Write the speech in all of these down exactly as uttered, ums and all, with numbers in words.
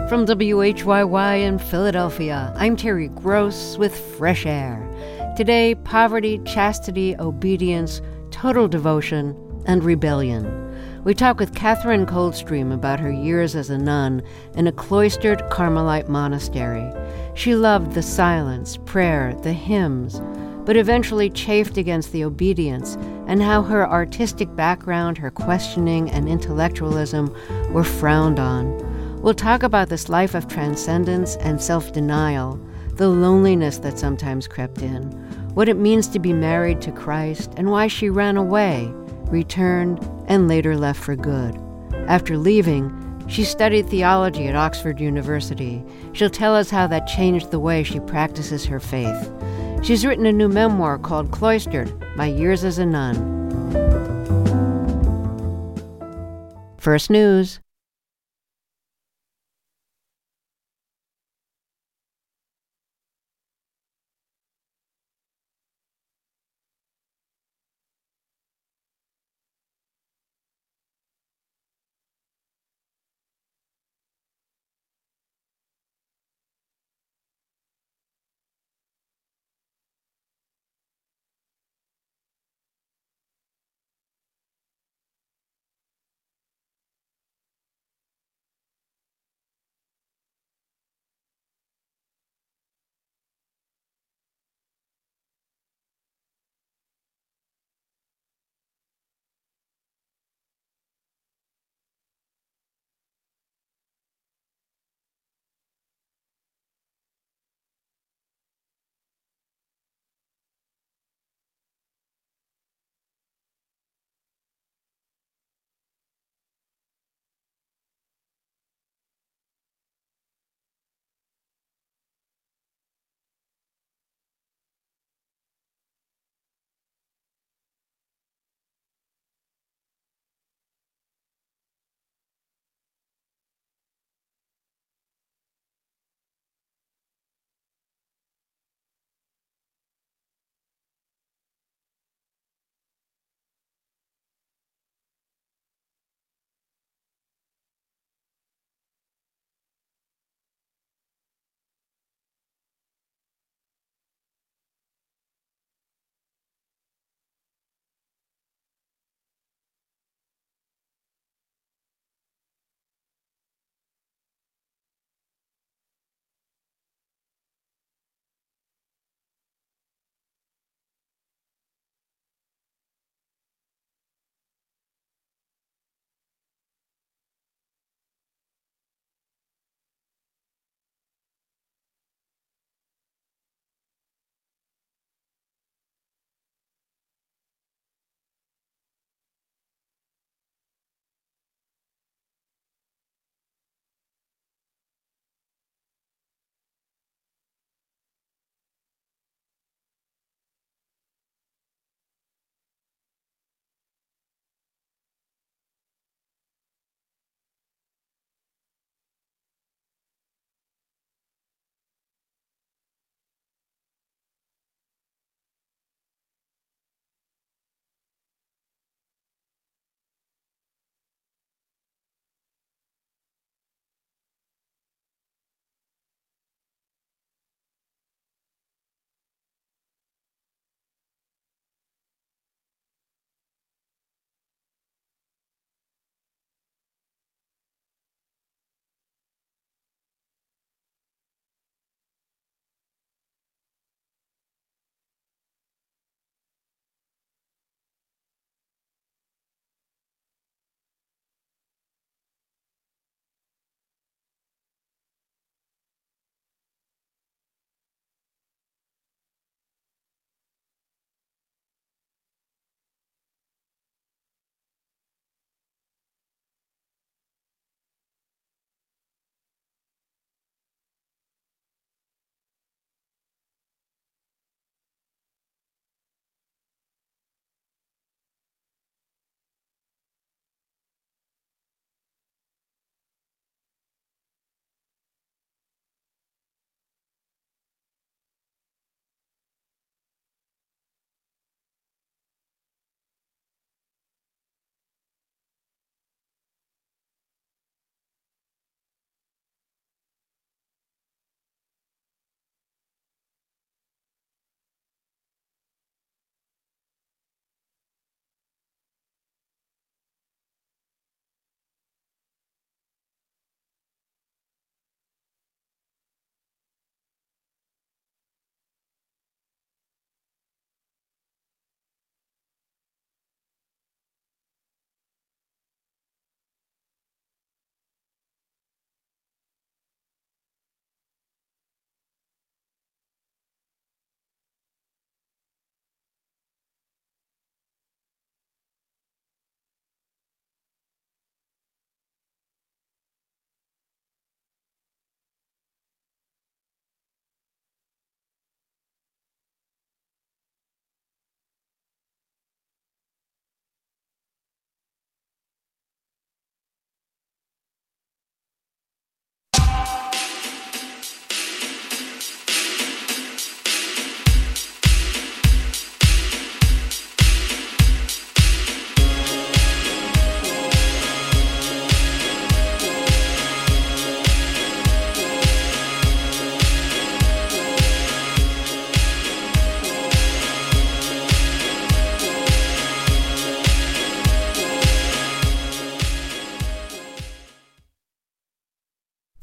From W H Y Y in Philadelphia, I'm Terry Gross with Fresh Air. Today, poverty, chastity, obedience, total devotion, and rebellion. We talk with Catherine Coldstream about her years as a nun in a cloistered Carmelite monastery. She loved the silence, prayer, the hymns, but eventually chafed against the obedience and how her artistic background, her questioning, and intellectualism were frowned on. We'll talk about this life of transcendence and self-denial, the loneliness that sometimes crept in, what it means to be married to Christ, and why she ran away, returned, and later left for good. After leaving, she studied theology at Oxford University. She'll tell us how that changed the way she practices her faith. She's written a new memoir called Cloistered, My Years as a Nun. First News.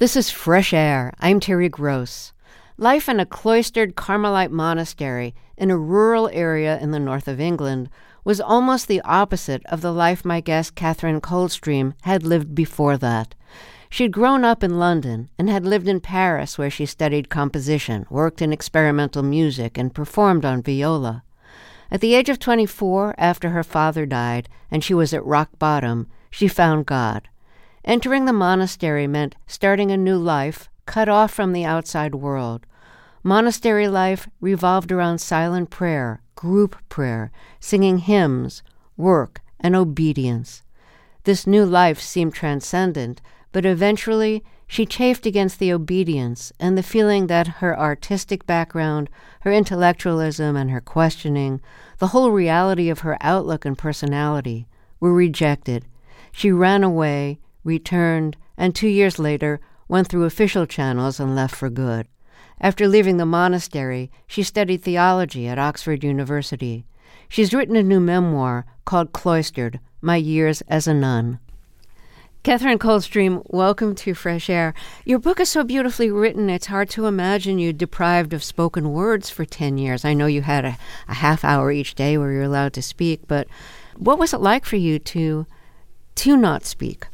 This is Fresh Air. I'm Terry Gross. Life in a cloistered Carmelite monastery in a rural area in the north of England was almost the opposite of the life my guest Catherine Coldstream had lived before that. She'd grown up in London and had lived in Paris, where she studied composition, worked in experimental music, and performed on viola. At the age of twenty-four, after her father died and she was at rock bottom, she found God. Entering the monastery meant starting a new life, cut off from the outside world. Monastery life revolved around silent prayer, group prayer, singing hymns, work, and obedience. This new life seemed transcendent, but eventually she chafed against the obedience and the feeling that her artistic background, her intellectualism, and her questioning, the whole reality of her outlook and personality, were rejected. She ran away, returned, and two years later went through official channels and left for good. After leaving the monastery, she studied theology at Oxford University. She's written a new memoir called Cloistered, My Years as a Nun. Catherine Coldstream, welcome to Fresh Air. Your book is so beautifully written, it's hard to imagine you deprived of spoken words for ten years. I know you had a, a half hour each day where you're allowed to speak, but what was it like for you to to not speak?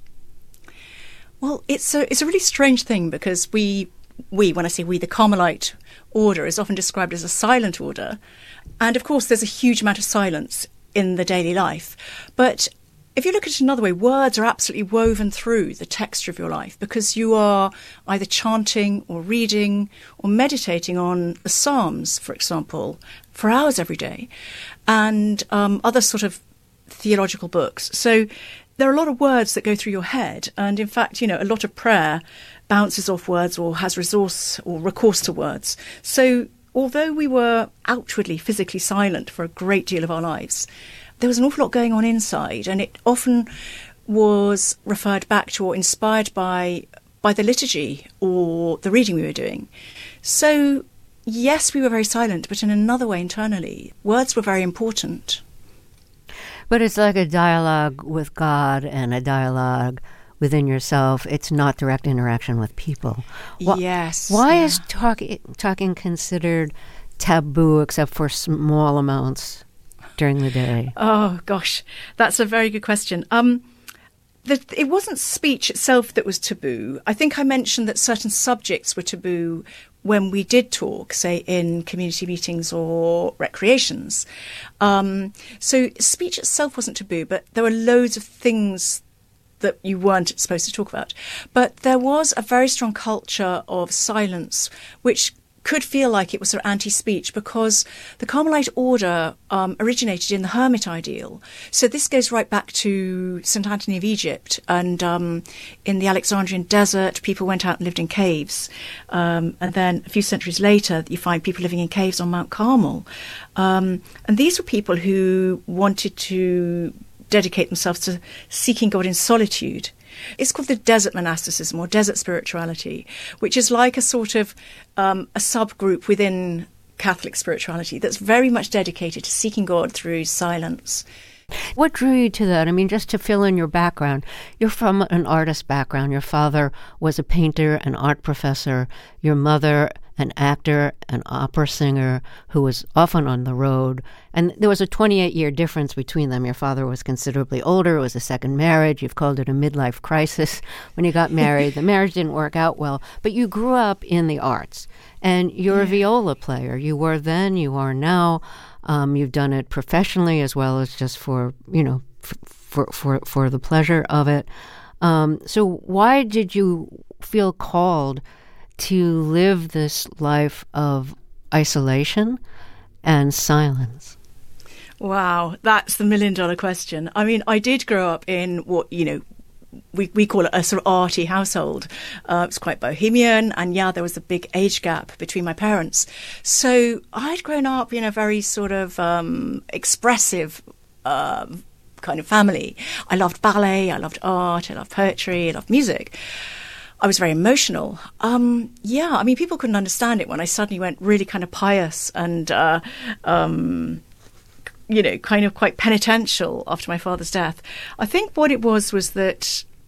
Well, it's a, it's a really strange thing because we, we, when I say we, the Carmelite order is often described as a silent order. And of course, there's a huge amount of silence in the daily life. But if you look at it another way, words are absolutely woven through the texture of your life because you are either chanting or reading or meditating on the Psalms, for example, for hours every day, and um, other sort of theological books. So there are a lot of words that go through your head. And in fact, you know, a lot of prayer bounces off words or has resource or recourse to words. So although we were outwardly, physically silent for a great deal of our lives, there was an awful lot going on inside, and it often was referred back to or inspired by by the liturgy or the reading we were doing. So, yes, we were very silent, but in another way internally, words were very important. But it's like a dialogue with God and a dialogue within yourself. It's not direct interaction with people. Why, yes. Why yeah. is talking talking considered taboo except for small amounts during the day? Oh, gosh, that's a very good question. Um, the, it wasn't speech itself that was taboo. I think I mentioned that certain subjects were taboo when we did talk, say, in community meetings or recreations. Um, so speech itself wasn't taboo, but there were loads of things that you weren't supposed to talk about. But there was a very strong culture of silence, which could feel like it was sort of anti-speech because the Carmelite order um, originated in the hermit ideal. So this goes right back to Saint Anthony of Egypt. And um, in the Alexandrian desert, people went out and lived in caves. Um, and then a few centuries later, you find people living in caves on Mount Carmel. Um, and these were people who wanted to dedicate themselves to seeking God in solitude. It's called the desert monasticism or desert spirituality, which is like a sort of um, a subgroup within Catholic spirituality that's very much dedicated to seeking God through silence. What drew you to that? I mean, just to fill in your background, you're from an artist background. Your father was a painter, an art professor. Your mother, an actor, an opera singer who was often on the road. And there was a twenty-eight year difference between them. Your father was considerably older. It was a second marriage. You've called it a midlife crisis when you got married. The marriage didn't work out well. But you grew up in the arts. And you're yeah. a viola player. You were then, you are now. Um, you've done it professionally as well as just for, you know, f- for for for the pleasure of it. Um, so why did you feel called to live this life of isolation and silence? Wow, that's the million dollar question. I mean, I did grow up in what, you know, we, we call it a sort of arty household. Uh, it was quite bohemian, and yeah, there was a big age gap between my parents. So I'd grown up in a very sort of um, expressive uh, kind of family. I loved ballet, I loved art, I loved poetry, I loved music. I was very emotional. Um, yeah, I mean, people couldn't understand it when I suddenly went really kind of pious and, uh, um, you know, kind of quite penitential after my father's death. I think what it was was that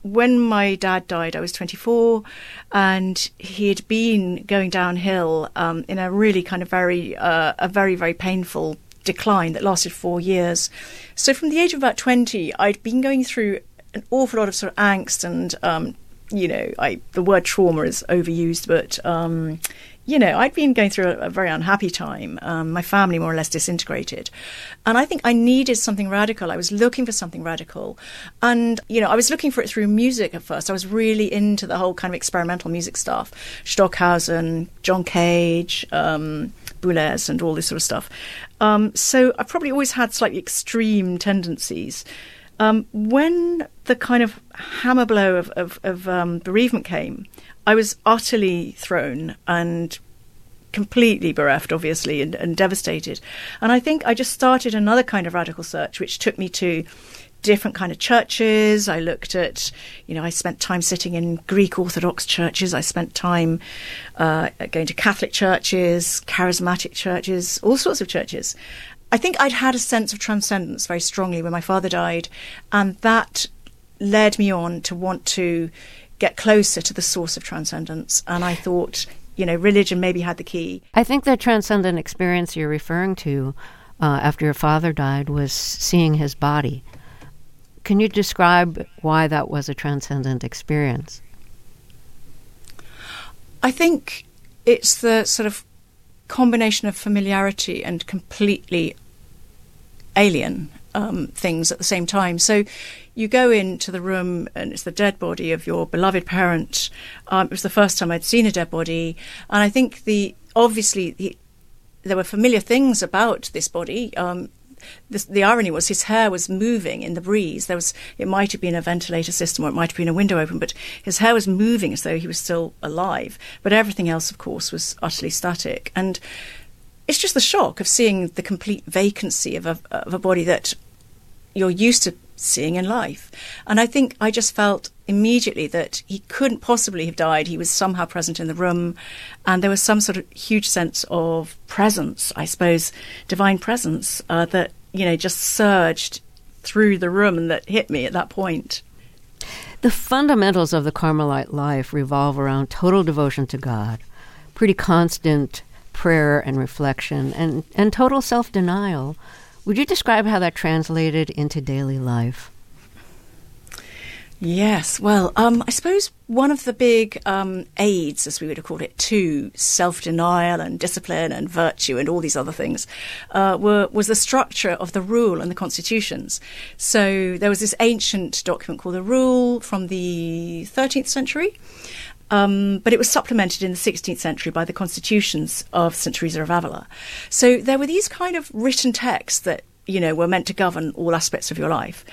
when my dad died, I was twenty-four, and he had been going downhill um, in a really kind of very, uh, a very, very painful decline that lasted four years. So from the age of about twenty, I'd been going through an awful lot of sort of angst and, um, you know, I, the word trauma is overused, but, um, you know, I'd been going through a, a very unhappy time. Um, my family more or less disintegrated. And I think I needed something radical. I was looking for something radical. And, you know, I was looking for it through music at first. I was really into the whole kind of experimental music stuff. Stockhausen, John Cage, um, Boulez and all this sort of stuff. Um, so I probably always had slightly extreme tendencies. Um, when the kind of hammer blow of, of, of um, bereavement came, I was utterly thrown and completely bereft, obviously, and, and devastated. And I think I just started another kind of radical search, which took me to different kind of churches. I looked at, you know, I spent time sitting in Greek Orthodox churches. I spent time uh, going to Catholic churches, charismatic churches, all sorts of churches. I think I'd had a sense of transcendence very strongly when my father died, and that led me on to want to get closer to the source of transcendence. And I thought, you know, religion maybe had the key. I think the transcendent experience you're referring to uh, after your father died was seeing his body. Can you describe why that was a transcendent experience? I think it's the sort of combination of familiarity and completely alien um, things at the same time. So you go into the room and it's the dead body of your beloved parent. Um, it was the first time I'd seen a dead body. And I think the obviously the, there were familiar things about this body. Um, the, the irony was his hair was moving in the breeze. There was, it might have been a ventilator system or it might have been a window open, but his hair was moving as though he was still alive. But everything else, of course, was utterly static. And it's just the shock of seeing the complete vacancy of a, of a body that you're used to seeing in life. And I think I just felt immediately that he couldn't possibly have died. He was somehow present in the room, and there was some sort of huge sense of presence, I suppose, divine presence, uh, that, you know, just surged through the room and that hit me at that point. The fundamentals of the Carmelite life revolve around total devotion to God, pretty constant prayer and reflection, and, and total self-denial. Would you describe how that translated into daily life? Yes, well, um, I suppose one of the big um, aids, as we would have called it, to self-denial and discipline and virtue and all these other things, uh, were was the structure of the Rule and the constitutions. So there was this ancient document called the Rule from the thirteenth century, Um, but it was supplemented in the sixteenth century by the constitutions of Saint Teresa of Avila. So there were these kind of written texts that, you know, were meant to govern all aspects of your life.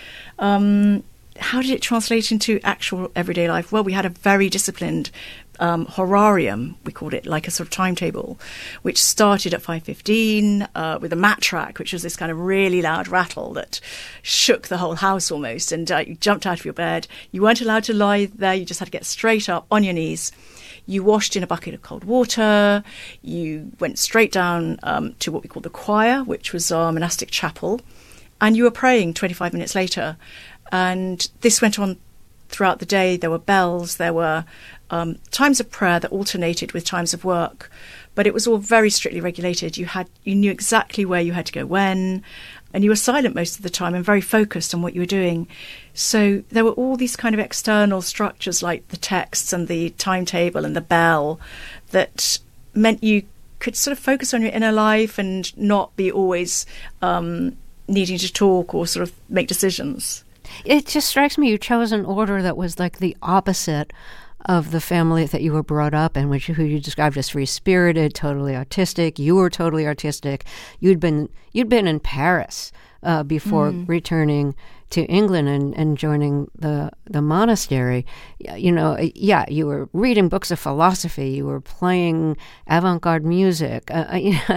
Um, how did it translate into actual everyday life? Well, we had a very disciplined um, horarium, we called it, like a sort of timetable, which started at five fifteen uh, with a mat track, which was this kind of really loud rattle that shook the whole house almost. And uh, you jumped out of your bed. You weren't allowed to lie there. You just had to get straight up on your knees. You washed in a bucket of cold water. You went straight down um, to what we called the choir, which was our monastic chapel. And you were praying twenty-five minutes later. And this went on throughout the day. There were bells. There were um, times of prayer that alternated with times of work. But it was all very strictly regulated. You had, you knew exactly where you had to go when. And you were silent most of the time and very focused on what you were doing. So there were all these kind of external structures like the texts and the timetable and the bell that meant you could sort of focus on your inner life and not be always um, needing to talk or sort of make decisions. It just strikes me you chose an order that was like the opposite of the family that you were brought up in, which who you described as free-spirited, totally artistic. You were totally artistic. You'd been you'd been in Paris uh, before mm. returning to England and, and joining the the monastery. You know, yeah, you were reading books of philosophy. You were playing avant-garde music, uh,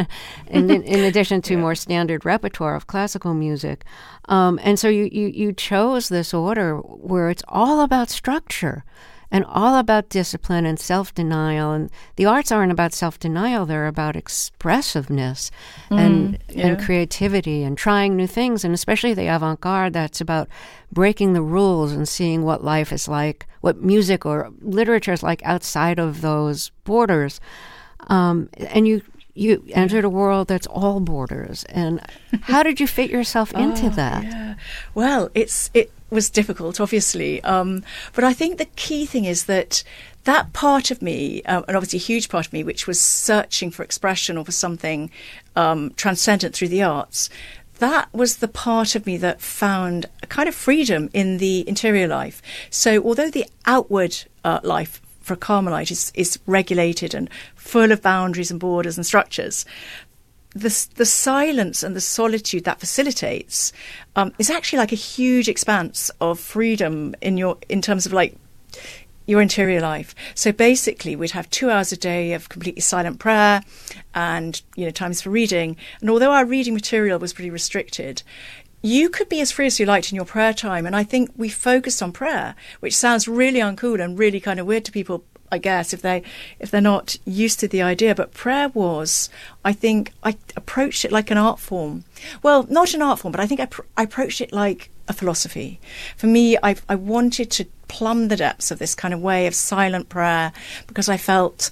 and in, in addition to yeah. more standard repertoire of classical music. Um, and so you, you you chose this order where it's all about structure. and all about discipline and self-denial. And the arts aren't about self-denial, they're about expressiveness mm, and yeah. and creativity and trying new things, and especially the avant-garde, that's about breaking the rules and seeing what life is like, what music or literature is like outside of those borders. Um, and you you entered a world that's all borders. And how did you fit yourself into oh, that? Yeah. Well, it's it was difficult, obviously. Um, but I think the key thing is that that part of me, uh, and obviously a huge part of me, which was searching for expression or for something um, transcendent through the arts, that was the part of me that found a kind of freedom in the interior life. So although the outward uh, life for a Carmelite is, is regulated and full of boundaries and borders and structures, the, the silence and the solitude that facilitates um, is actually like a huge expanse of freedom in your in terms of like your interior life. So basically we'd have two hours a day of completely silent prayer and, you know, times for reading. And although our reading material was pretty restricted, you could be as free as you liked in your prayer time. And I think we focused on prayer, which sounds really uncool and really kind of weird to people, I guess, if they if they're not used to the idea. But prayer was, I think, I approached it like an art form. Well, not an art form, but I think I, pr- I approached it like a philosophy. For me, I I wanted to plumb the depths of this kind of way of silent prayer, because I felt,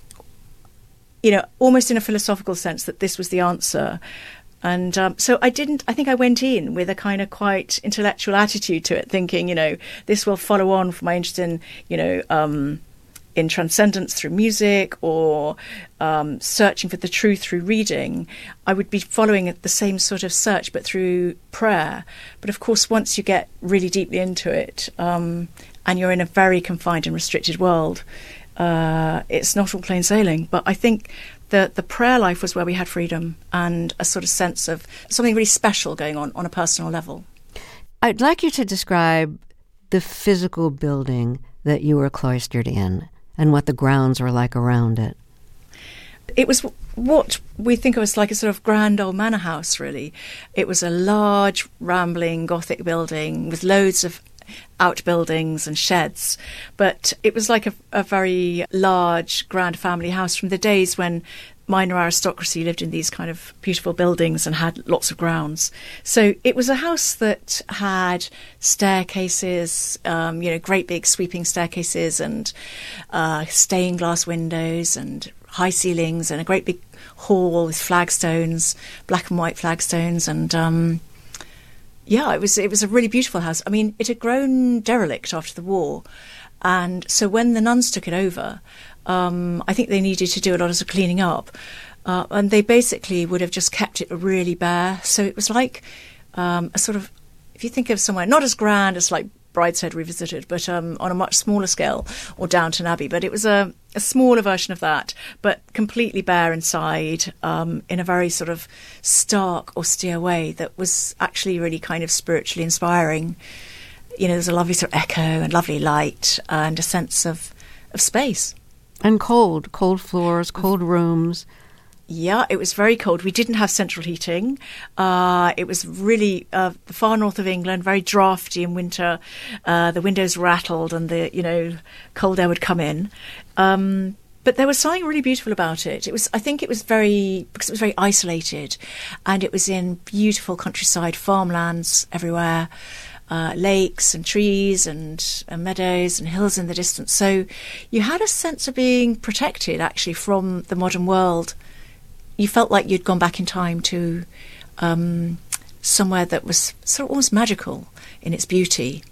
you know, almost in a philosophical sense, that this was the answer. And um, so I didn't, I think I went in with a kind of quite intellectual attitude to it, thinking, you know, this will follow on from my interest in, you know, um, in transcendence through music, or um, searching for the truth through reading. I would be following the same sort of search, but through prayer. But of course, once you get really deeply into it, um, and you're in a very confined and restricted world, uh, it's not all plain sailing. But I think the the prayer life was where we had freedom and a sort of sense of something really special going on on a personal level. I'd like you to describe the physical building that you were cloistered in and what the grounds were like around it. It was what we think of as like a sort of grand old manor house, really. It was a large, rambling Gothic building with loads of outbuildings and sheds. But it was like a, a very large, grand family house from the days when minor aristocracy lived in these kind of beautiful buildings and had lots of grounds. So it was a house that had staircases, um, you know, great big sweeping staircases and uh, stained glass windows and high ceilings and a great big hall with flagstones, black and white flagstones. And um, yeah, it was it was a really beautiful house. I mean, it had grown derelict after the war. And so when the nuns took it over, Um, I think they needed to do a lot of cleaning up, uh, and they basically would have just kept it really bare. So it was like um, a sort of, if you think of somewhere not as grand as like Brideshead Revisited, but um, on a much smaller scale, or Downton Abbey, but it was a, a smaller version of that, but completely bare inside, um, in a very sort of stark, austere way that was actually really kind of spiritually inspiring. You know, there's a lovely sort of echo and lovely light and a sense of, of space. And cold, cold floors, cold rooms. Yeah, it was very cold. We didn't have central heating. Uh, it was really uh, the far north of England, very drafty in winter. Uh, the windows rattled and the, you know, cold air would come in. Um, but there was something really beautiful about it. It was, I think it was very, because it was very isolated, and it was in beautiful countryside, farmlands everywhere. Uh, lakes and trees and, and meadows and hills in the distance. So you had a sense of being protected, actually, from the modern world. You felt like you'd gone back in time to um, somewhere that was sort of almost magical in its beauty.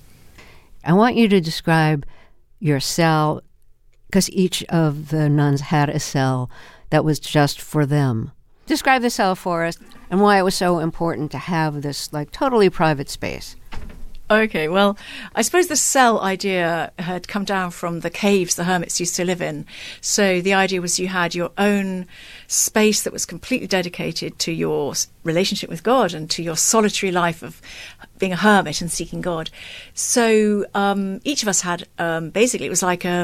I want you to describe your cell, because each of the nuns had a cell that was just for them. Describe the cell for us and why it was so important to have this like totally private space. Okay, well, I suppose the cell idea had come down from the caves the hermits used to live in. So the idea was you had your own space that was completely dedicated to your relationship with God and to your solitary life of being a hermit and seeking God. So um, each of us had, um, basically, it was like a,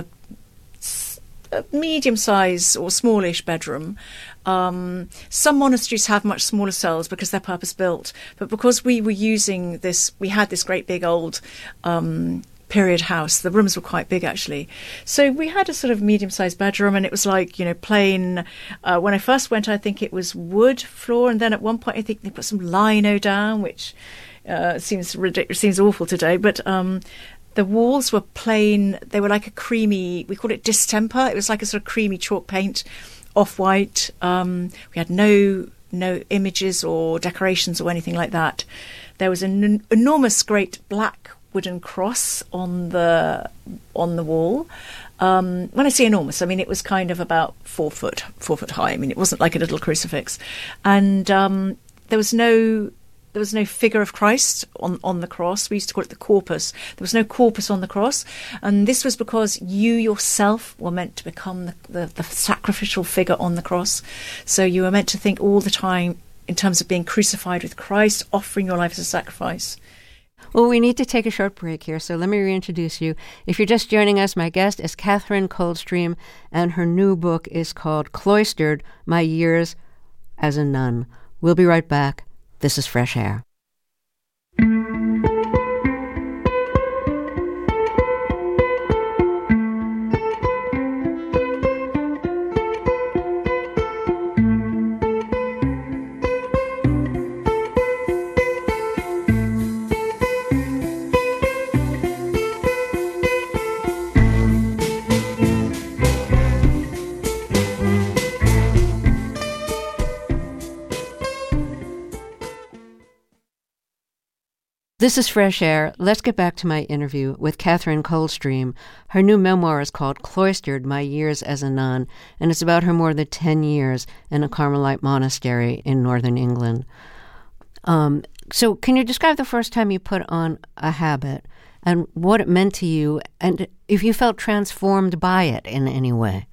a medium-sized or smallish bedroom. Um, some monasteries have much smaller cells because they're purpose-built, but because we were using this, we had this great big old um, period house. The rooms were quite big, actually. So we had a sort of medium-sized bedroom, and it was like, you know, plain. Uh, when I first went, I think it was wood floor, and then at one point I think they put some lino down, which uh, seems ridiculous, seems awful today. But um, the walls were plain. They were like a creamy. We called it distemper. It was like a sort of creamy chalk paint, off-white. Um, we had no no images or decorations or anything like that. There was an en- enormous, great black wooden cross on the on the wall. Um, when I say enormous, I mean it was kind of about four foot, four foot high. I mean it wasn't like a little crucifix, and um, there was no there was no figure of Christ on on the cross. We used to call it the corpus. There was no corpus on the cross, and this was because you yourself were meant to become the, the, the sacrificial figure on the cross. So you were meant to think all the time in terms of being crucified with Christ, offering your life as a sacrifice. Well, we need to take a short break here, so let me reintroduce you. If you're just joining us, my guest is Catherine Coldstream, and her new book is called Cloistered, My Years as a Nun. We'll be right back. This is Fresh Air. This is Fresh Air. Let's get back to my interview with Catherine Coldstream. Her new memoir is called Cloistered, My Years as a Nun, and it's about her more than ten years in a Carmelite monastery in northern England. Um, so can you describe the first time you put on a habit and what it meant to you, and if you felt transformed by it in any way?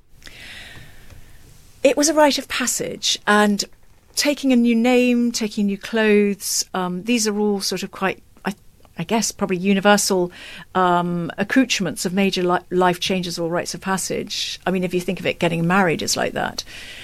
It was a rite of passage, and taking a new name, taking new clothes, um, these are all sort of quite, I, I guess, probably universal um, accoutrements of major li- life changes or rites of passage. I mean, if you think of it, getting married is like that.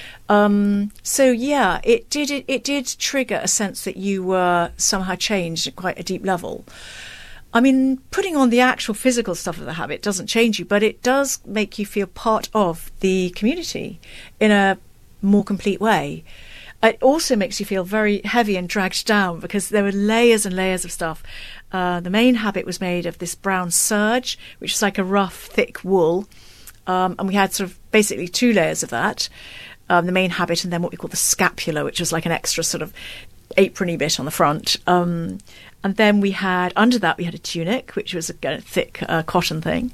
Um, so, yeah, it did it, it did trigger a sense that you were somehow changed at quite a deep level. I mean, putting on the actual physical stuff of the habit doesn't change you, but it does make you feel part of the community in a more complete way. It also makes you feel very heavy and dragged down because there were layers and layers of stuff. Uh, the main habit was made of this brown serge, which is like a rough, thick wool. Um, and we had sort of basically two layers of that, um, the main habit and then what we call the scapula, which was like an extra sort of aprony bit on the front. Um, and then we had, under that, we had a tunic, which was a, a thick uh, cotton thing.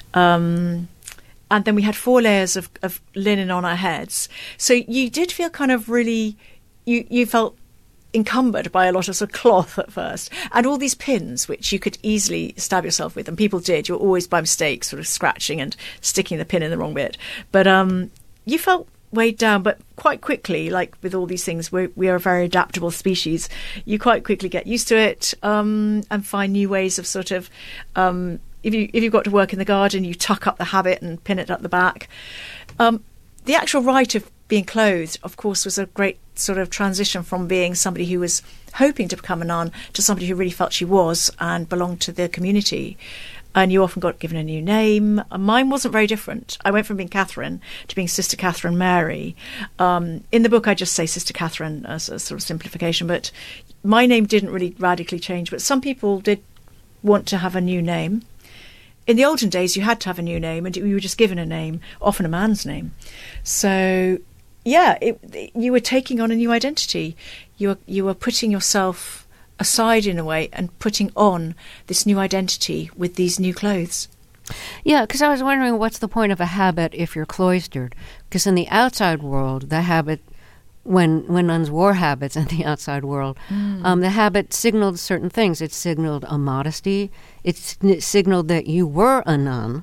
Um And then we had four layers of, of linen on our heads. So you did feel kind of really, you, you felt encumbered by a lot of sort of cloth at first. And all these pins, which you could easily stab yourself with. And people did. You were always by mistake sort of scratching and sticking the pin in the wrong bit. But um, you felt weighed down. But quite quickly, like with all these things, we we are a very adaptable species. You quite quickly get used to it um, and find new ways of sort of... Um, If you if you've got to work in the garden, you tuck up the habit and pin it up the back. Um, the actual rite of being clothed, of course, was a great sort of transition from being somebody who was hoping to become a nun to somebody who really felt she was and belonged to the community. And you often got given a new name. Mine wasn't very different. I went from being Catherine to being Sister Catherine Mary. Um, in the book, I just say Sister Catherine as a sort of simplification, but my name didn't really radically change. But some people did want to have a new name. In the olden days, you had to have a new name, and you were just given a name, often a man's name. So, yeah, it, you were taking on a new identity. You were you were putting yourself aside in a way and putting on this new identity with these new clothes. Yeah, because I was wondering what's the point of a habit if you're cloistered? Because in the outside world, the habit, when when nuns wore habits in the outside world, mm. um, the habit signaled certain things. It signaled a modesty. It, it signaled that you were a nun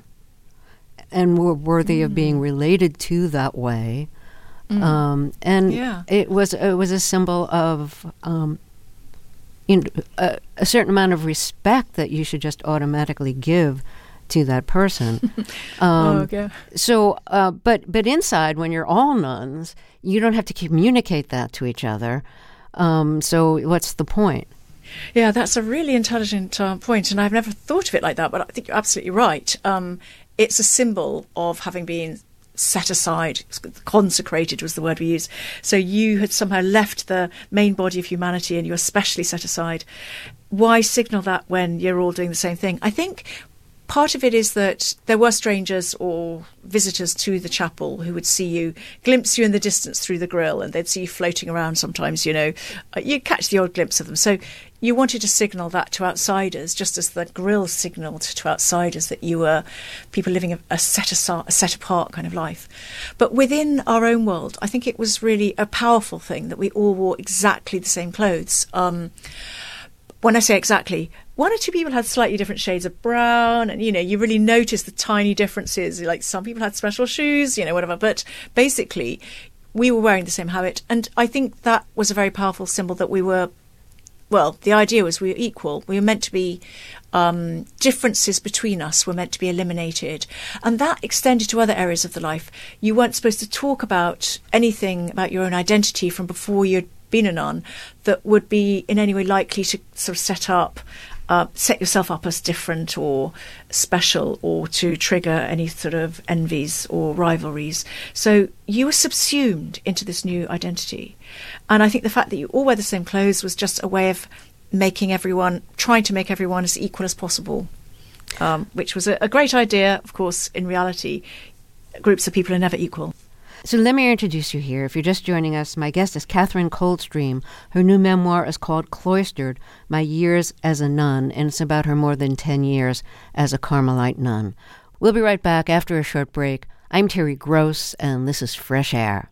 and were worthy mm. of being related to that way. Mm. Um, and yeah. it was it was a symbol of um, you know, a, a certain amount of respect that you should just automatically give to that person. Um, oh, okay. So, uh, but but inside, when you're all nuns, you don't have to communicate that to each other. Um, so, what's the point? Yeah, that's a really intelligent uh, point, and I've never thought of it like that, but I think you're absolutely right. Um, it's a symbol of having been set aside. Consecrated was the word we used. So you had somehow left the main body of humanity and you're specially set aside. Why signal that when you're all doing the same thing? I think part of it is that there were strangers or visitors to the chapel who would see you, glimpse you in the distance through the grill, and they'd see you floating around sometimes, you know. Uh, you catch the odd glimpse of them. So you wanted to signal that to outsiders, just as the grill signalled to outsiders that you were people living a, a set aside, a set apart kind of life. But within our own world, I think it was really a powerful thing that we all wore exactly the same clothes. Um, when I say exactly, one or two people had slightly different shades of brown, and, you know, you really notice the tiny differences. Like some people had special shoes, you know, whatever. But basically, we were wearing the same habit. And I think that was a very powerful symbol that we were, well, the idea was we were equal. We were meant to be, um, differences between us were meant to be eliminated. And that extended to other areas of the life. You weren't supposed to talk about anything about your own identity from before you'd been a nun that would be in any way likely to sort of set up Uh, set yourself up as different or special, or to trigger any sort of envies or rivalries. So you were subsumed into this new identity. And I think the fact that you all wear the same clothes was just a way of making everyone, trying to make everyone as equal as possible, um, which was a, a great idea. Of course, in reality, groups of people are never equal. So let me introduce you here. If you're just joining us, my guest is Catherine Coldstream. Her new memoir is called Cloistered, My Years as a Nun, and it's about her more than ten years as a Carmelite nun. We'll be right back after a short break. I'm Terry Gross, and this is Fresh Air.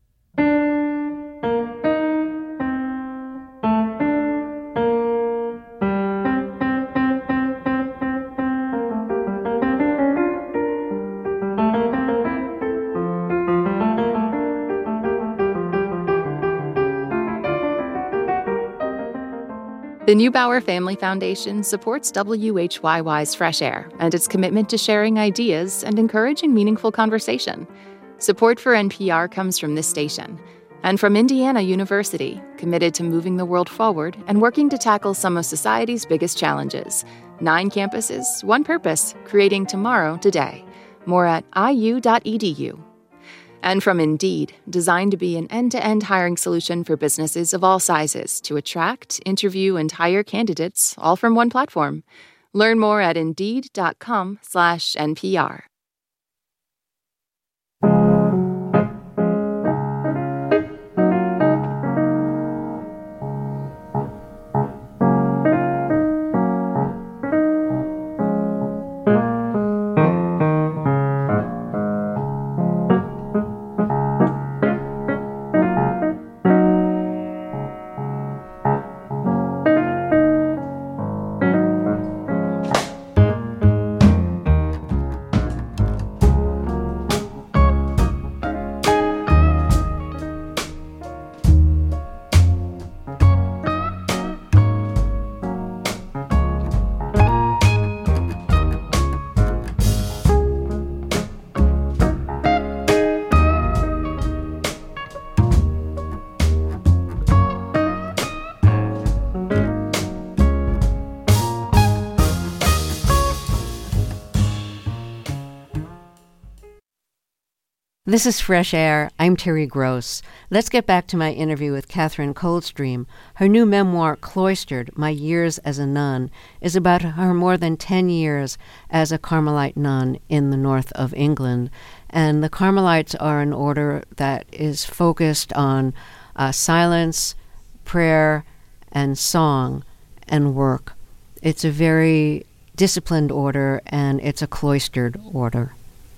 The Neubauer Family Foundation supports W H Y Y's Fresh Air and its commitment to sharing ideas and encouraging meaningful conversation. Support for N P R comes from this station and from Indiana University, committed to moving the world forward and working to tackle some of society's biggest challenges. Nine campuses, one purpose, creating tomorrow today. More at I U dot E D U. And from Indeed, designed to be an end-to-end hiring solution for businesses of all sizes to attract, interview, and hire candidates, all from one platform. Learn more at Indeed.com slash NPR. This is Fresh Air. I'm Terry Gross. Let's get back to my interview with Catherine Coldstream. Her new memoir, Cloistered, My Years as a Nun, is about her more than ten years as a Carmelite nun in the north of England. And the Carmelites are an order that is focused on uh, silence, prayer, and song and work. It's a very disciplined order, and it's a cloistered order.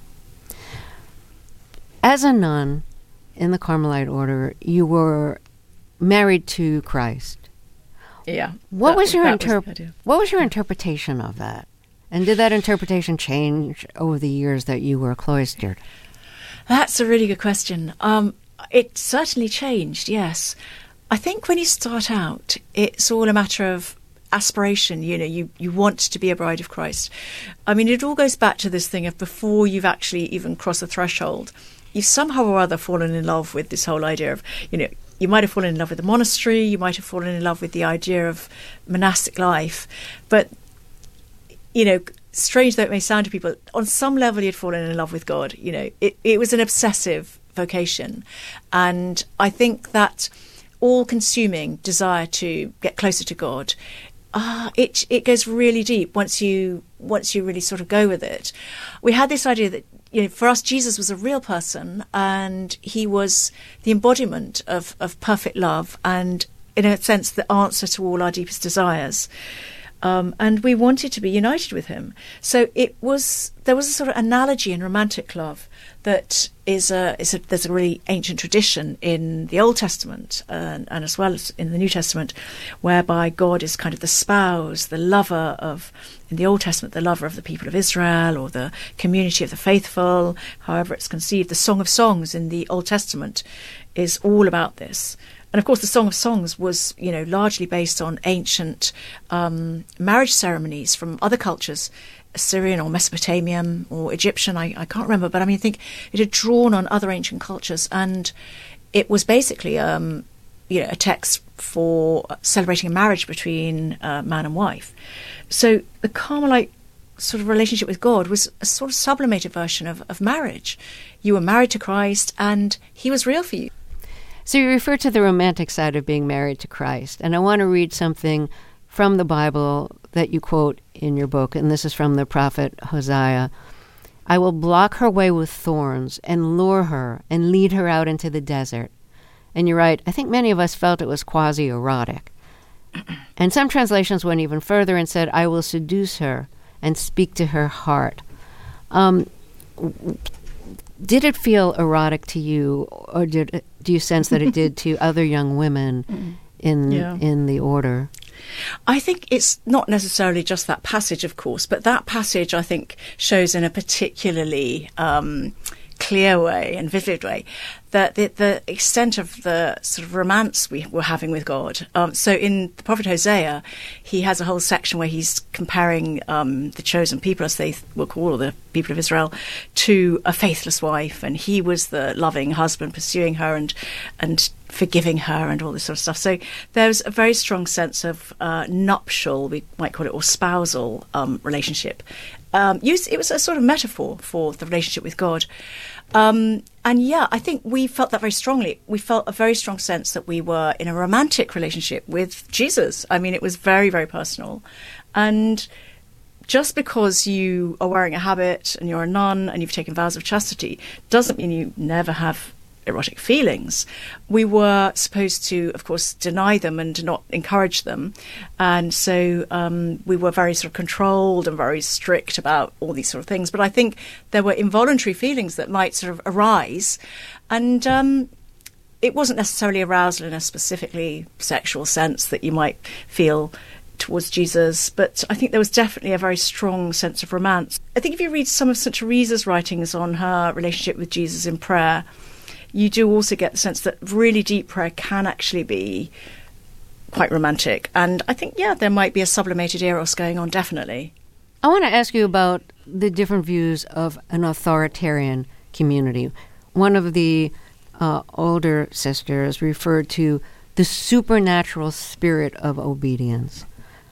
As a nun in the Carmelite order, you were married to Christ. Yeah. What that, was your inter- was What was your interpretation of that? And did that interpretation change over the years that you were cloistered? That's a really good question. Um, it certainly changed, yes. I think when you start out, it's all a matter of aspiration. You know, you, you want to be a bride of Christ. I mean, it all goes back to this thing of before you've actually even crossed the threshold, you've somehow or other fallen in love with this whole idea of, you know, you might have fallen in love with the monastery, you might have fallen in love with the idea of monastic life, but, you know, strange though it may sound to people, on some level you'd fallen in love with God. You know, it, it was an obsessive vocation. And I think that all-consuming desire to get closer to God, ah, it it goes really deep once you once you really sort of go with it. We had this idea that, you know, for us, Jesus was a real person, and he was the embodiment of, of perfect love, and in a sense, the answer to all our deepest desires. Um, and we wanted to be united with him. So it was, there was a sort of analogy in romantic love that is a, is a there's a really ancient tradition in the Old Testament and, and as well as in the New Testament, whereby God is kind of the spouse, the lover of, in the Old Testament, the lover of the people of Israel or the community of the faithful, however it's conceived. The Song of Songs in the Old Testament is all about this. And of course, the Song of Songs was, you know, largely based on ancient um, marriage ceremonies from other cultures, Assyrian or Mesopotamian or Egyptian, I, I can't remember. But I mean, I think it had drawn on other ancient cultures. And it was basically, um, you know, a text for celebrating a marriage between uh, man and wife. So the Carmelite sort of relationship with God was a sort of sublimated version of, of marriage. You were married to Christ and he was real for you. So you refer to the romantic side of being married to Christ, and I want to read something from the Bible that you quote in your book, and this is from the prophet Hosea. I will block her way with thorns and lure her and lead her out into the desert. And you're right, I think many of us felt it was quasi-erotic. And some translations went even further and said, I will seduce her and speak to her heart. Um, did it feel erotic to you, or did do you sense that it did to other young women in yeah. in the order? I think it's not necessarily just that passage, of course, but that passage, I think, shows in a particularly um, clear way and vivid way that the, the extent of the sort of romance we were having with God. Um, so in the prophet Hosea, he has a whole section where he's comparing um, the chosen people, as they will call the people of Israel, to a faithless wife, and he was the loving husband pursuing her and and forgiving her and all this sort of stuff. So there's a very strong sense of uh, nuptial, we might call it, or spousal um, relationship. Um, it was a sort of metaphor for the relationship with God. Um, and yeah, I think we felt that very strongly. We felt a very strong sense that we were in a romantic relationship with Jesus. I mean, it was very, very personal. And just because you are wearing a habit and you're a nun and you've taken vows of chastity doesn't mean you never have erotic feelings. We were supposed to, of course, deny them and not encourage them. And so um, we were very sort of controlled and very strict about all these sort of things. But I think there were involuntary feelings that might sort of arise. And um, it wasn't necessarily arousal in a specifically sexual sense that you might feel towards Jesus, but I think there was definitely a very strong sense of romance. I think if you read some of Saint Teresa's writings on her relationship with Jesus in prayer, you do also get the sense that really deep prayer can actually be quite romantic. And I think, yeah, there might be a sublimated eros going on, definitely. I want to ask you about the different views of an authoritarian community. One of the uh, older sisters referred to the supernatural spirit of obedience.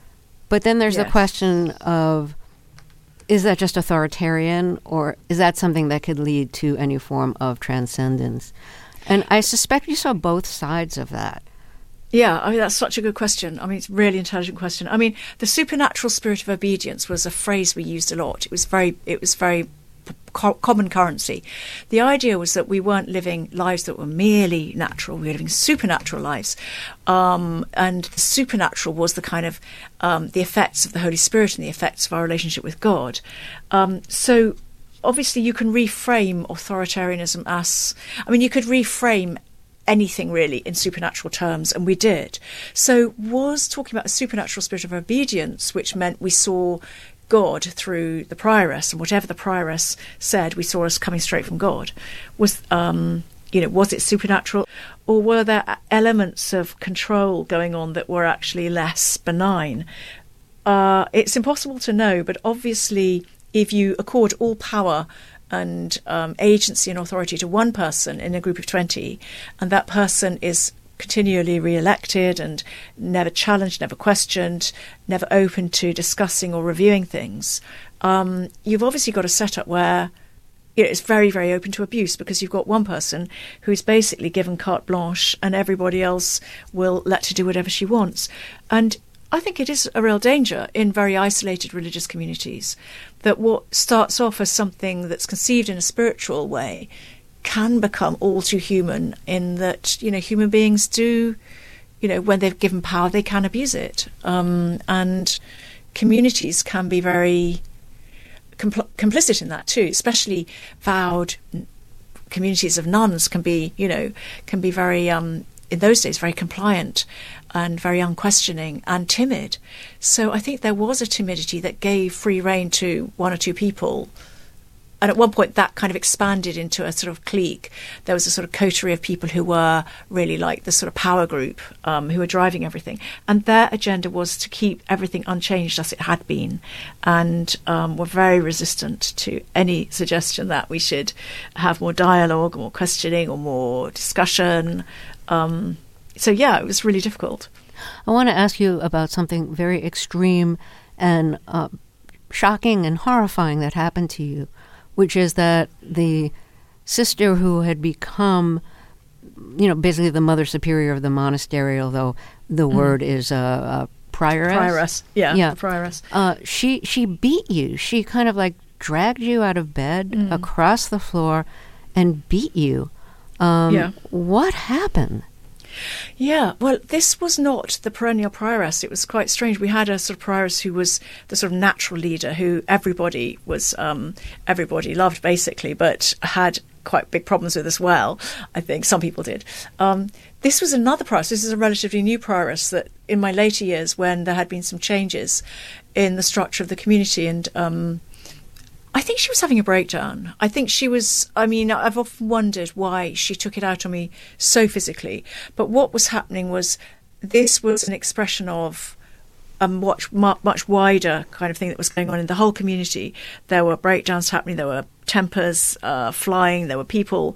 But then there's yes. the question of, is that just authoritarian, or is that something that could lead to any form of transcendence? And I suspect you saw both sides of that. Yeah, I mean, that's such a good question. I mean, it's a really intelligent question. I mean, the supernatural spirit of obedience was a phrase we used a lot. It was very, it was very co- common currency. The idea was that we weren't living lives that were merely natural. We were living supernatural lives. Um, and the supernatural was the kind of um, the effects of the Holy Spirit and the effects of our relationship with God. Um, so obviously you can reframe authoritarianism as, I mean, you could reframe anything really in supernatural terms, and we did. So was talking about a supernatural spirit of obedience, which meant we saw God through the prioress, and whatever the prioress said, we saw as coming straight from God. Was um, you know, was it supernatural, or were there elements of control going on that were actually less benign? Uh, it's impossible to know, but obviously, if you accord all power and um, agency and authority to one person in a group of twenty, and that person is continually re-elected and never challenged, never questioned, never open to discussing or reviewing things, um, you've obviously got a setup where you know, it's very, very open to abuse, because you've got one person who's basically given carte blanche and everybody else will let her do whatever she wants. And I think it is a real danger in very isolated religious communities that what starts off as something that's conceived in a spiritual way can become all too human, in that, you know, human beings do, you know, when they've given power, they can abuse it. Um, and communities can be very compl- complicit in that too, especially vowed communities of nuns can be, you know, can be very, um, in those days, very compliant and very unquestioning and timid. So I think there was a timidity that gave free rein to one or two people. And at one point that kind of expanded into a sort of clique. There was a sort of coterie of people who were really like the sort of power group, um, who were driving everything. And their agenda was to keep everything unchanged as it had been, and um, were very resistant to any suggestion that we should have more dialogue, or more questioning, or more discussion. Um, so, yeah, it was really difficult. I want to ask you about something very extreme and uh, shocking and horrifying that happened to you, which is that the sister who had become, you know, basically the mother superior of the monastery, although the mm. word is a uh, uh, prioress. Prioress, yeah, yeah. prioress. Uh, she she beat you. She kind of like dragged you out of bed mm. across the floor and beat you. Um, yeah. What happened? Yeah, well, this was not the perennial prioress. It was quite strange. We had a sort of prioress who was the sort of natural leader, who everybody was, um, everybody loved basically, but had quite big problems with as well. I think some people did. Um, this was another prioress. This is a relatively new prioress that in my later years, when there had been some changes in the structure of the community, and um, I think she was having a breakdown. I think she was, I mean, I've often wondered why she took it out on me so physically. But what was happening was, this was an expression of a much, much wider kind of thing that was going on in the whole community. There were breakdowns happening, there were tempers uh, flying, there were people,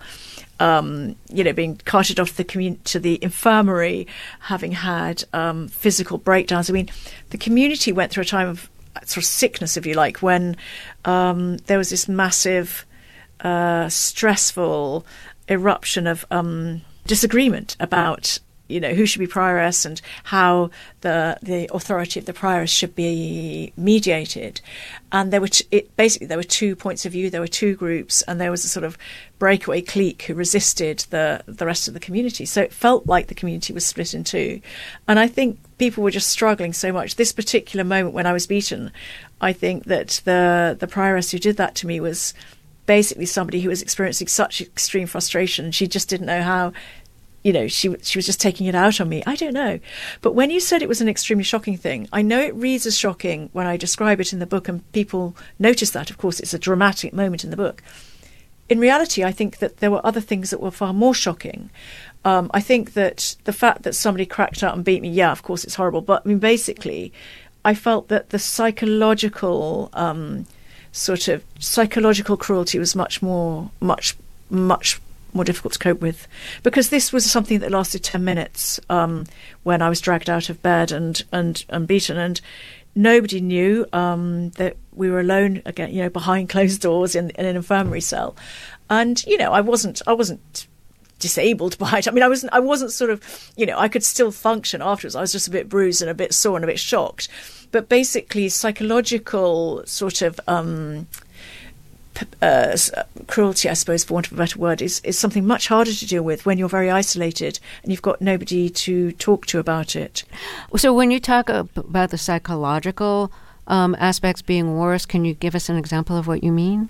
um, you know, being carted off the commun- to the infirmary, having had um, physical breakdowns. I mean, the community went through a time of sort of sickness, if you like, when um, there was this massive, uh, stressful eruption of um, disagreement about, you know, who should be prioress and how the the authority of the prioress should be mediated. And there were t- it, basically there were two points of view, there were two groups, and there was a sort of breakaway clique who resisted the the rest of the community. So it felt like the community was split in two. And I think people were just struggling so much. This particular moment when I was beaten, I think that the the prioress who did that to me was basically somebody who was experiencing such extreme frustration. She just didn't know how. You know, she she was just taking it out on me. I don't know. But when you said it was an extremely shocking thing, I know it reads as shocking when I describe it in the book, and people notice that. Of course, it's a dramatic moment in the book. In reality, I think that there were other things that were far more shocking. Um, I think that the fact that somebody cracked out and beat me, yeah, of course, it's horrible. But I mean, basically, I felt that the psychological um, sort of psychological cruelty was much more, much, much more difficult to cope with, because this was something that lasted ten minutes um, when I was dragged out of bed and, and, and beaten, and nobody knew um, that we were alone again, you know, behind closed doors in, in an infirmary cell. And, you know, I wasn't, I wasn't disabled by it. I mean, I wasn't, I wasn't sort of, you know, I could still function afterwards. I was just a bit bruised and a bit sore and a bit shocked. But basically, psychological sort of um, Uh, cruelty, I suppose, for want of a better word, is, is something much harder to deal with when you're very isolated and you've got nobody to talk to about it. So when you talk about the psychological um, aspects being worse, can you give us an example of what you mean?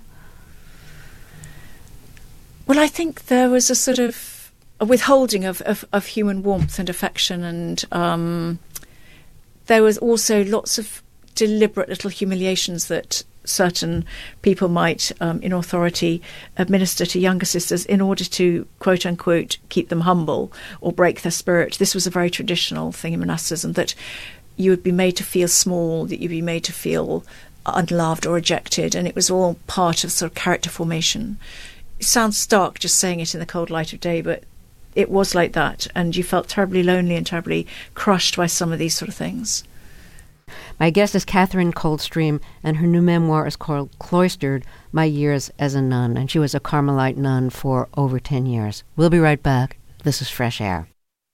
Well, I think there was a sort of a withholding of, of, of human warmth and affection, and um, there was also lots of deliberate little humiliations that certain people might, um, in authority, administer to younger sisters in order to, quote unquote, keep them humble or break their spirit. This was a very traditional thing in monasticism, that you would be made to feel small, that you'd be made to feel unloved or rejected, and it was all part of sort of character formation. It sounds stark just saying it in the cold light of day, but it was like that, and you felt terribly lonely and terribly crushed by some of these sort of things. My guest is Catherine Coldstream, and her new memoir is called Cloistered, My Years as a Nun, and she was a Carmelite nun for over ten years. We'll be right back. This is Fresh Air.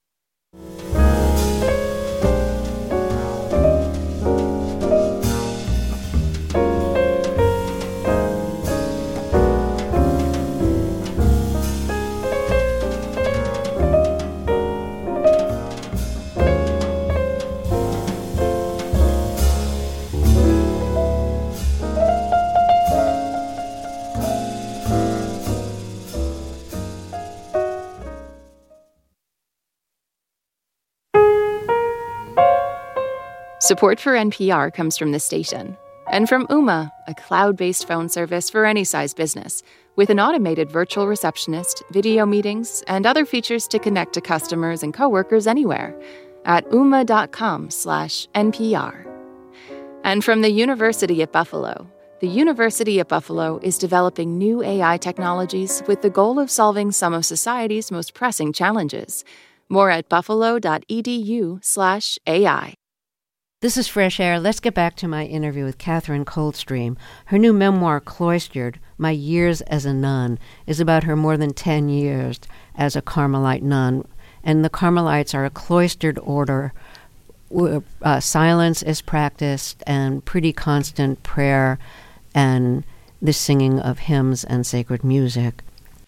Support for N P R comes from this station and from Ooma, a cloud-based phone service for any size business with an automated virtual receptionist, video meetings, and other features to connect to customers and coworkers anywhere at ooma.com slash NPR. And from the University at Buffalo, the University at Buffalo is developing new A I technologies with the goal of solving some of society's most pressing challenges. More at buffalo.edu slash AI. This is Fresh Air. Let's get back to my interview with Catherine Coldstream. Her new memoir, Cloistered, My Years as a Nun, is about her more than ten years as a Carmelite nun. And the Carmelites are a cloistered order where uh, silence is practiced and pretty constant prayer and the singing of hymns and sacred music.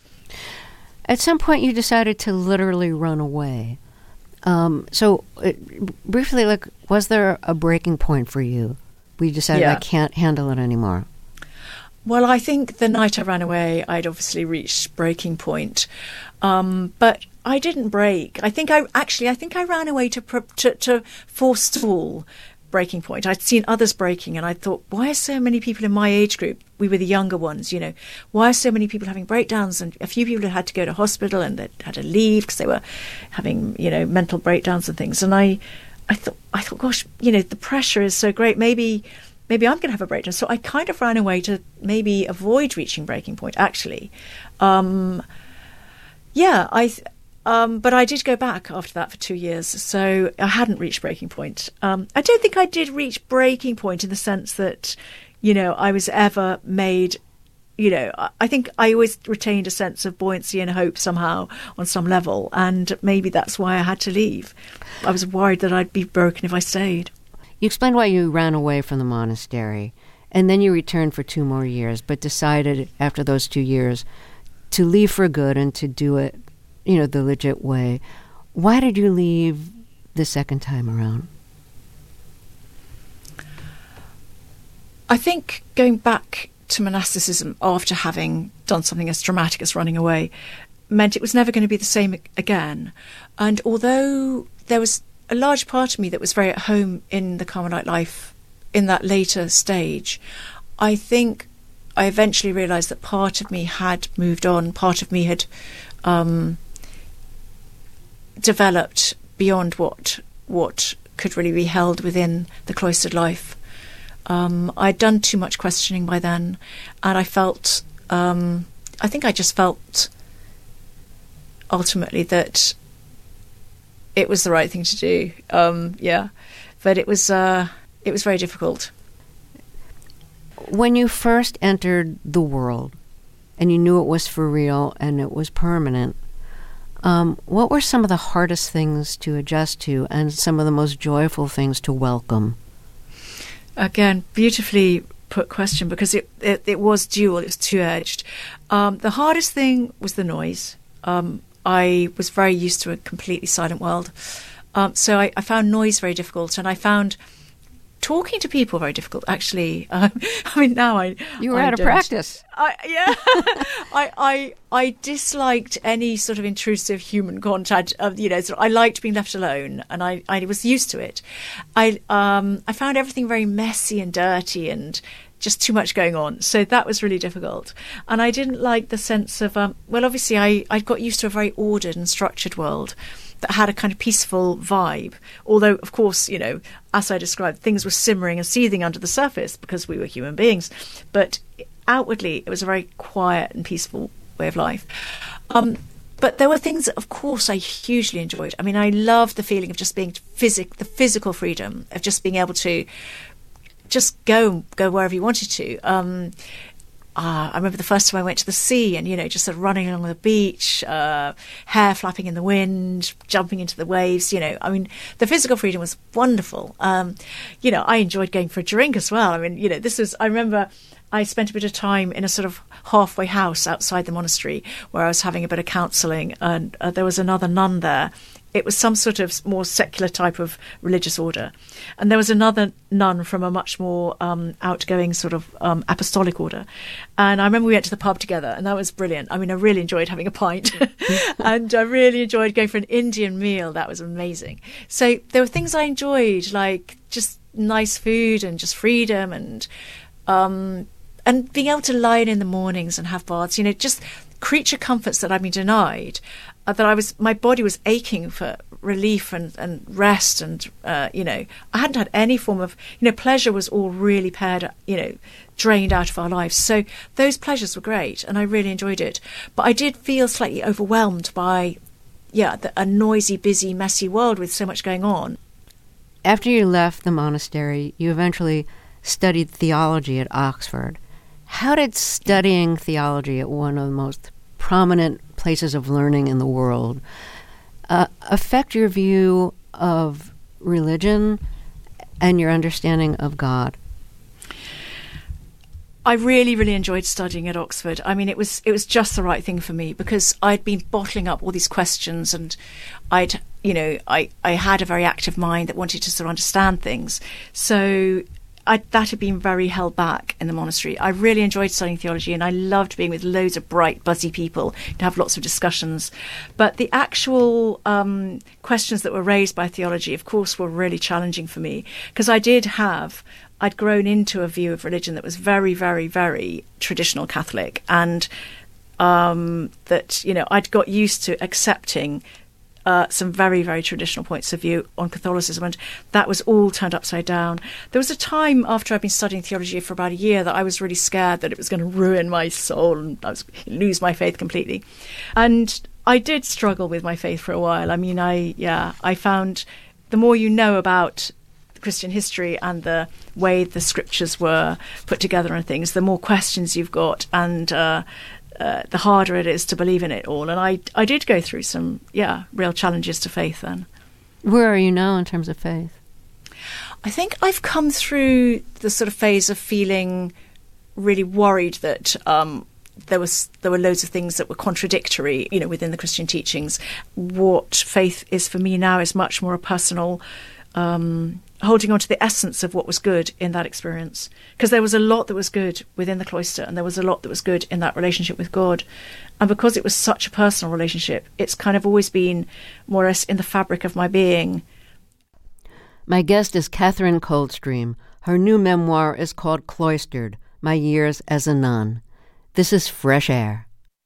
At some point, you decided to literally run away. Um, so, uh, briefly, like, was there a breaking point for you? We decided yeah. I can't handle it anymore. Well, I think the night I ran away, I'd obviously reached breaking point, um, but I didn't break. I think I actually, I think I ran away to to, to forestall breaking point. I'd seen others breaking, and I thought, why are so many people in my age group? We were the younger ones, you know. Why are so many people having breakdowns? And a few people had had to go to hospital and they had to leave because they were having, you know, mental breakdowns and things. And I, I thought, I thought, gosh, you know, the pressure is so great. Maybe, maybe I'm going to have a breakdown. So I kind of ran away to maybe avoid reaching breaking point. Actually, um, yeah, I. Th- Um, but I did go back after that for two years, so I hadn't reached breaking point. Um, I don't think I did reach breaking point in the sense that, you know, I was ever made, you know, I, I think I always retained a sense of buoyancy and hope somehow on some level, and maybe that's why I had to leave. I was worried that I'd be broken if I stayed. You explained why you ran away from the monastery, and then you returned for two more years, but decided after those two years to leave for good and to do it, you know, the legit way. Why did you leave the second time around? I think going back to monasticism after having done something as dramatic as running away meant it was never going to be the same again. And although there was a large part of me that was very at home in the Carmelite life in that later stage, I think I eventually realised that part of me had moved on, part of me had um, developed beyond what what could really be held within the cloistered life. Um, I'd done too much questioning by then, and I felt, um, I think I just felt ultimately that it was the right thing to do. Um, yeah, but it was uh, it was very difficult. When you first entered the world, and you knew it was for real and it was permanent, um, what were some of the hardest things to adjust to and some of the most joyful things to welcome? Again, beautifully put question, because it, it, it was dual, it was two-edged. Um, the hardest thing was the noise. Um, I was very used to a completely silent world. Um, so I, I found noise very difficult, and I found talking to people very difficult, actually. Um, I mean, now I... You were I out of don't. practice. I, yeah. I, I I disliked any sort of intrusive human contact. Uh, you know, sort of, I liked being left alone, and I, I was used to it. I um I found everything very messy and dirty and just too much going on. So that was really difficult. And I didn't like the sense of, um, well, obviously I, I got used to a very ordered and structured world that had a kind of peaceful vibe. Although, of course, you know, as I described, things were simmering and seething under the surface because we were human beings. But outwardly, it was a very quiet and peaceful way of life. Um, but there were things that, of course, I hugely enjoyed. I mean, I loved the feeling of just being physic, the physical freedom of just being able to just go, go wherever you wanted to. Um, Uh, I remember the first time I went to the sea and, you know, just sort of running along the beach, uh, hair flapping in the wind, jumping into the waves, you know. I mean, the physical freedom was wonderful. Um, you know, I enjoyed going for a drink as well. I mean, you know, this was, I remember I spent a bit of time in a sort of halfway house outside the monastery where I was having a bit of counselling, and uh, there was another nun there. It was some sort of more secular type of religious order. And there was another nun from a much more um, outgoing sort of um, apostolic order. And I remember we went to the pub together, and that was brilliant. I mean, I really enjoyed having a pint. And I really enjoyed going for an Indian meal. That was amazing. So there were things I enjoyed, like just nice food and just freedom and um, and being able to lie in in the mornings and have baths, you know, just creature comforts that I've been denied. Uh, that I was, my body was aching for relief and, and rest, and uh, you know, I hadn't had any form of, you know, pleasure was all really paired, you know, drained out of our lives. So those pleasures were great, and I really enjoyed it. But I did feel slightly overwhelmed by, yeah, the, a noisy, busy, messy world with so much going on. After you left the monastery, you eventually studied theology at Oxford. How did studying theology at one of the most prominent places of learning in the world uh, affect your view of religion and your understanding of God? I really, really enjoyed studying at Oxford. I mean, it was it was just the right thing for me, because I'd been bottling up all these questions, and I'd, you know, I, I had a very active mind that wanted to sort of understand things. So I, that had been very held back in the monastery. I really enjoyed studying theology, and I loved being with loads of bright, buzzy people to have lots of discussions. But the actual um, questions that were raised by theology, of course, were really challenging for me, because I did have, I'd grown into a view of religion that was very, very, very traditional Catholic, and um, that, you know, I'd got used to accepting Uh, some very, very traditional points of view on Catholicism, and that was all turned upside down. There was a time after I'd been studying theology for about a year that I was really scared that it was going to ruin my soul and I was going to lose my faith completely. And I did struggle with my faith for a while. I mean, I, yeah, I found the more you know about Christian history and the way the scriptures were put together and things, the more questions you've got, and uh, Uh, the harder it is to believe in it all. And I I did go through some, yeah, real challenges to faith then. Where are you now in terms of faith? I think I've come through the sort of phase of feeling really worried that um, there was there were loads of things that were contradictory, you know, within the Christian teachings. What faith is for me now is much more a personal um, holding on to the essence of what was good in that experience, because there was a lot that was good within the cloister, and there was a lot that was good in that relationship with God. And because it was such a personal relationship, it's kind of always been more or less in the fabric of my being. My guest is Catherine Coldstream. Her new memoir is called Cloistered, My Years as a Nun. This is Fresh Air.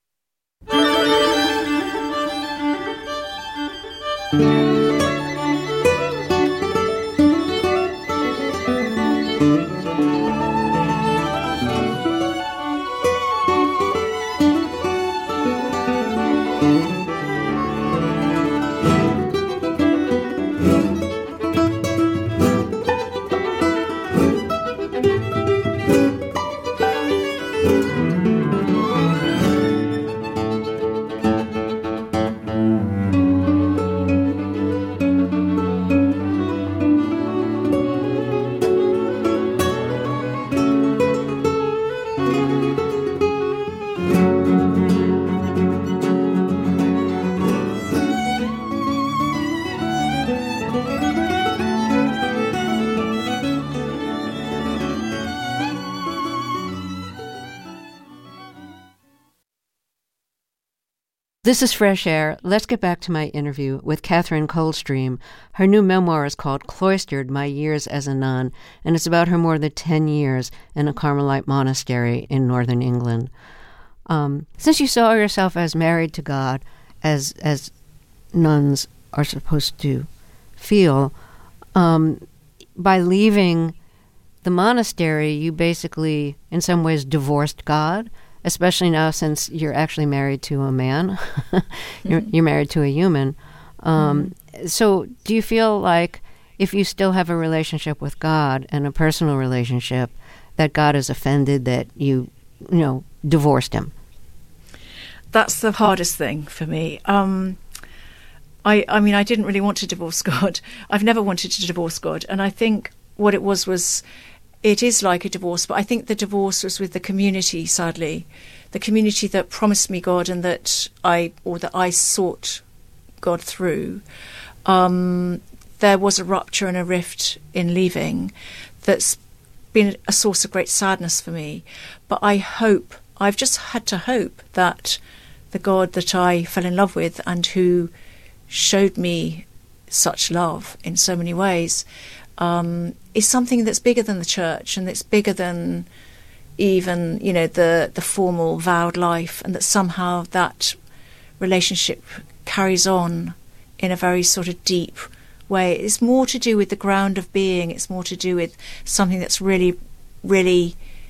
This is Fresh Air. Let's get back to my interview with Catherine Coldstream. Her new memoir is called Cloistered, My Years as a Nun, and it's about her more than ten years in a Carmelite monastery in northern England. Um, since you saw yourself as married to God, as as nuns are supposed to feel, um, by leaving the monastery, you basically, in some ways, divorced God. especially now since you're actually married to a man. you're, you're married to a human. Um, mm-hmm. So do you feel like if you still have a relationship with God and a personal relationship, that God is offended that you, you know, divorced him? That's the hardest thing for me. Um, I, I mean, I didn't really want to divorce God. I've never wanted to divorce God. And I think what it was was, it is like a divorce, but I think the divorce was with the community, sadly. The community that promised me God and that I, or that I sought God through. Um, there was a rupture and a rift in leaving that's been a source of great sadness for me. But I hope, I've just had to hope that the God that I fell in love with and who showed me such love in so many ways um, is something that's bigger than the church and that's bigger than even, you know, the, the formal vowed life, and that somehow that relationship carries on in a very sort of deep way. It's more to do with the ground of being. It's more to do with something that's really, really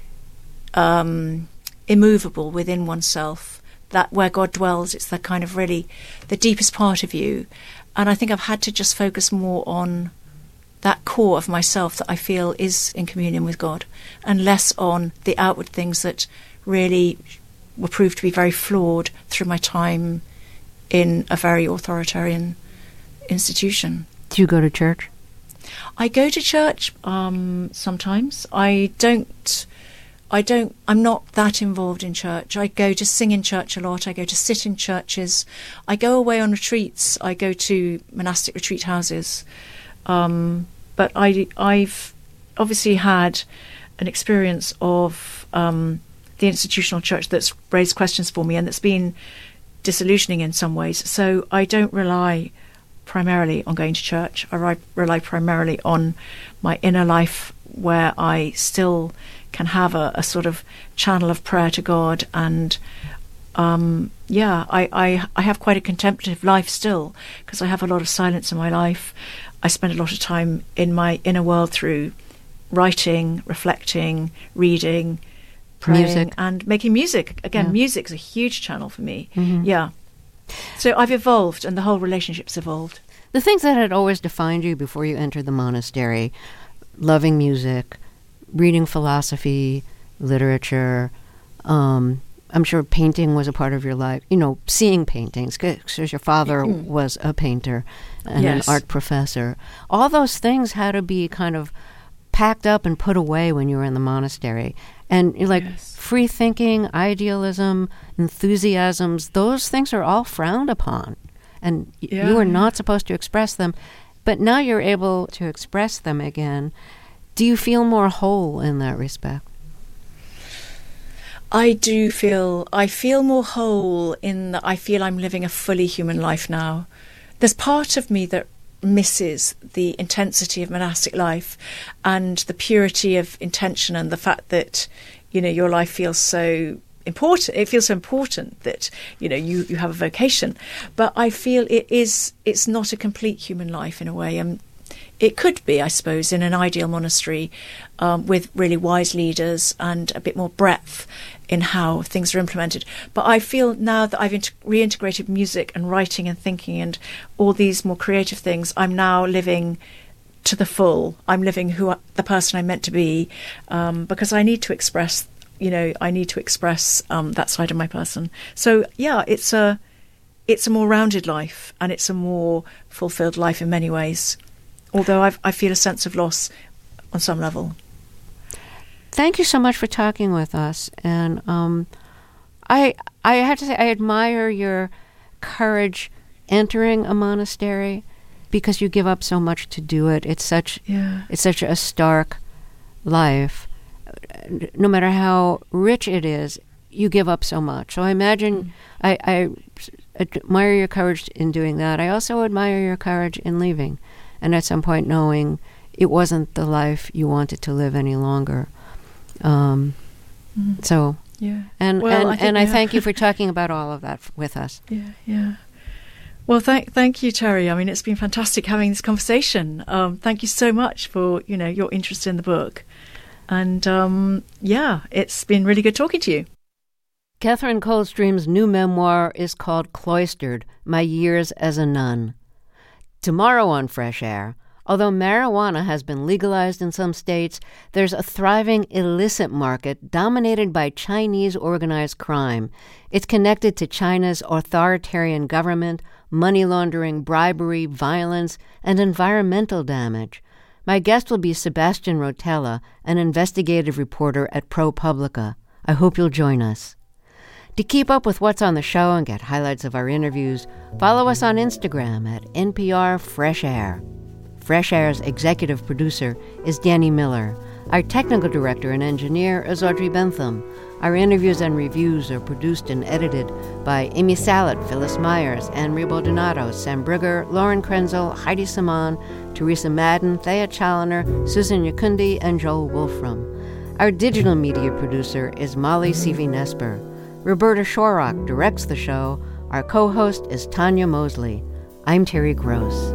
um, immovable within oneself. That where God dwells, it's that kind of really the deepest part of you. And I think I've had to just focus more on that core of myself that I feel is in communion with God, and less on the outward things that really were proved to be very flawed through my time in a very authoritarian institution. Do you go to church? I go to church um, sometimes. I don't... I don't, I'm not that involved in church. I go to sing in church a lot. I go to sit in churches. I go away on retreats. I go to monastic retreat houses. Um, but I, I've obviously had an experience of um, the institutional church that's raised questions for me and that's been disillusioning in some ways. So I don't rely primarily on going to church. I rely, rely primarily on my inner life, where I still can have a, a sort of channel of prayer to God. And um, yeah, I, I, I have quite a contemplative life still, because I have a lot of silence in my life. I spend a lot of time in my inner world through writing, reflecting, reading, praying, music. and making music. Again, yeah. Music is a huge channel for me. Mm-hmm. Yeah. So I've evolved, and the whole relationship's evolved. The things that had always defined you before you entered the monastery, loving music, reading philosophy, literature, um, I'm sure painting was a part of your life, you know, seeing paintings, because your father mm-hmm. was a painter and yes. an art professor. All those things had to be kind of packed up and put away when you were in the monastery. And like yes. free thinking, idealism, enthusiasms, those things are all frowned upon. And yeah. you were not supposed to express them. But now you're able to express them again. Do you feel more whole in that respect? I do feel, I feel more whole in that I feel I'm living a fully human life now. There's part of me that misses the intensity of monastic life and the purity of intention, and the fact that, you know, your life feels so important. It feels so important that, you know, you, you have a vocation. But I feel it is, it's not a complete human life in a way. And it could be, I suppose, in an ideal monastery um, with really wise leaders and a bit more breadth in how things are implemented. But I feel now that I've int- reintegrated music and writing and thinking and all these more creative things, I'm now living to the full. I'm living who I, the person I'm meant to be, um, because I need to express, you know, I need to express um, that side of my person. So yeah, it's a it's a more rounded life, and it's a more fulfilled life in many ways. Although I've, I feel a sense of loss on some level. Thank you so much for talking with us. And um, I I have to say, I admire your courage entering a monastery, because you give up so much to do it. It's such yeah. it's such a stark life. No matter how rich it is, you give up so much. So I imagine mm. I, I admire your courage in doing that. I also admire your courage in leaving, and at some point knowing it wasn't the life you wanted to live any longer. Um, mm. So, yeah. and well, and, I think, and I yeah. thank you for talking about all of that f- with us. Yeah, yeah. Well, thank thank you, Terry. I mean, it's been fantastic having this conversation. Um, thank you so much for, you know, your interest in the book. And um, yeah, it's been really good talking to you. Catherine Coldstream's new memoir is called Cloistered, My Years as a Nun. Tomorrow on Fresh Air, although marijuana has been legalized in some states, there's a thriving illicit market dominated by Chinese organized crime. It's connected to China's authoritarian government, money laundering, bribery, violence, and environmental damage. My guest will be Sebastian Rotella, an investigative reporter at ProPublica. I hope you'll join us. To keep up with what's on the show and get highlights of our interviews, follow us on Instagram at N P R Fresh Air. Fresh Air's executive producer is Danny Miller. Our technical director and engineer is Audrey Bentham. Our interviews and reviews are produced and edited by Amy Salet, Phyllis Myers, Anne-Marie Baldonado, Sam Brigger, Lauren Krenzel, Heidi Saman, Teresa Madden, Thea Challoner, Susan Yakundi, and Joel Wolfram. Our digital media producer is Molly Seavey-Nesper. Roberta Shorrock directs the show. Our co-host is Tanya Mosley. I'm Terry Gross.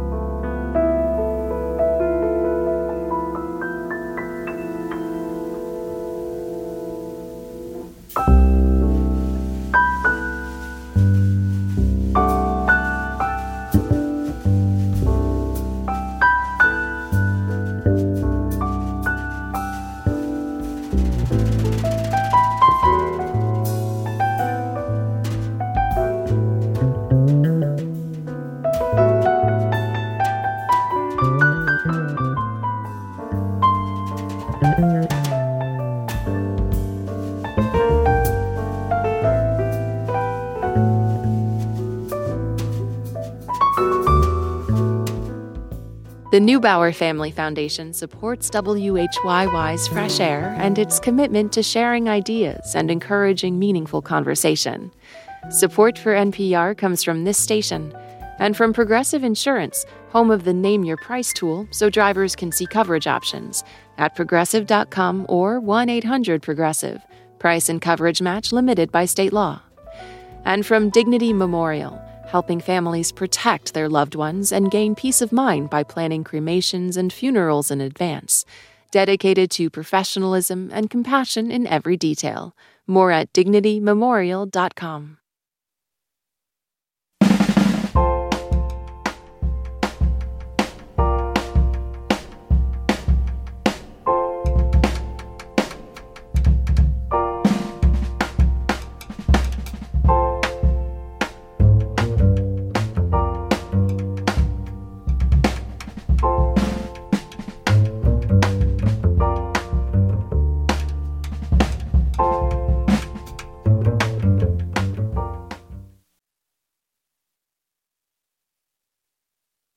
The Neubauer Family Foundation supports W H Y Y's Fresh Air and its commitment to sharing ideas and encouraging meaningful conversation. Support for N P R comes from this station and from Progressive Insurance, home of the Name Your Price tool so drivers can see coverage options at progressive dot com or one eight hundred progressive. Price and coverage match limited by state law. And from Dignity Memorial, helping families protect their loved ones and gain peace of mind by planning cremations and funerals in advance. Dedicated to professionalism and compassion in every detail. More at dignity memorial dot com.